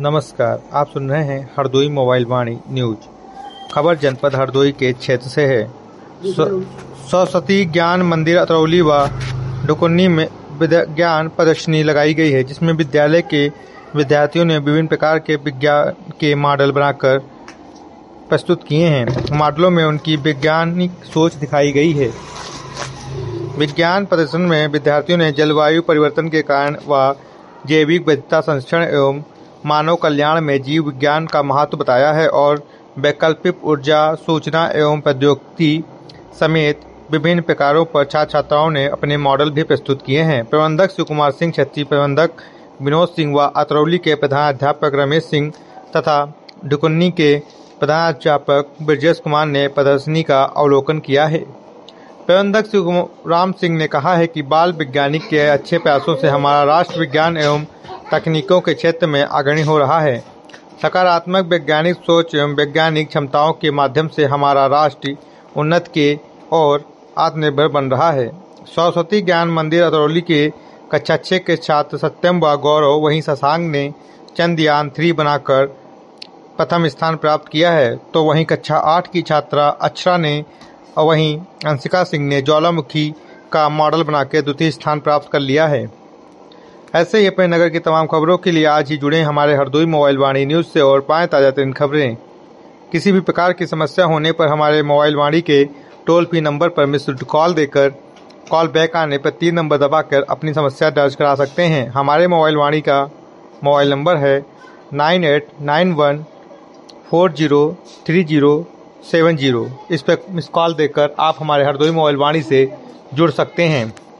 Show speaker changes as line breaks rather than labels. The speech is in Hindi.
नमस्कार, आप सुन रहे हैं हरदोई मोबाइल वाणी न्यूज। खबर जनपद हरदोई के क्षेत्र से है। सरस्वती ज्ञान मंदिर अतरौली व डुकुन्नी में विज्ञान प्रदर्शनी लगाई गई है, जिसमें विद्यालय के विद्यार्थियों ने विभिन्न प्रकार के विज्ञान के मॉडल बनाकर प्रस्तुत किए हैं। मॉडलों में उनकी वैज्ञानिक सोच दिखाई गई है। विज्ञान प्रदर्शन में विद्यार्थियों ने जलवायु परिवर्तन के कारण व जैविक विविधता संरक्षण एवं मानव कल्याण में जीव विज्ञान का महत्व बताया है और वैकल्पिक ऊर्जा, सूचना एवं प्रौद्योगिकी समेत विभिन्न प्रकारों पर छात्र छात्राओं ने अपने मॉडल भी प्रस्तुत किए हैं। प्रबंधक शिव कुमार सिंह, क्षेत्रीय प्रबंधक विनोद सिंह व अतरौली के प्रधानाध्यापक रमेश सिंह तथा डुकुन्नी के प्रधानाध्यापक ब्रजेश कुमार ने प्रदर्शनी का अवलोकन किया है। प्रबंधक शिवराम सिंह ने कहा है कि बाल वैज्ञानिक के अच्छे प्रयासों से हमारा राष्ट्र विज्ञान एवं तकनीकों के क्षेत्र में अग्रणी हो रहा है। सकारात्मक वैज्ञानिक सोच एवं वैज्ञानिक क्षमताओं के माध्यम से हमारा राष्ट्र उन्नति के और आत्मनिर्भर बन रहा है। सरस्वती ज्ञान मंदिर अतरौली के कक्षा 6 के छात्र सत्यम व गौरव, वहीं शशांक ने चंद्रयान 3 बनाकर प्रथम स्थान प्राप्त किया है, तो वहीं कक्षा 8 की छात्रा अक्षरा ने और वहीं अंशिका सिंह ने ज्वालामुखी का मॉडल बनाकर द्वितीय स्थान प्राप्त कर लिया है। ऐसे ही अपने नगर की तमाम खबरों के लिए आज ही जुड़े हमारे हरदोई मोबाइल वाणी न्यूज से और पाएं ताज़ा तरीन खबरें। किसी भी प्रकार की समस्या होने पर हमारे मोबाइल वाणी के टोल फ्री नंबर पर मिस्ड कॉल देकर कॉल बैक आने पर 3 नंबर दबाकर अपनी समस्या दर्ज करा सकते हैं। हमारे मोबाइल वाणी का मोबाइल नंबर है 9891403070। इस पर मिस कॉल देकर आप हमारे हरदोई मोबाइल वाणी से जुड़ सकते हैं।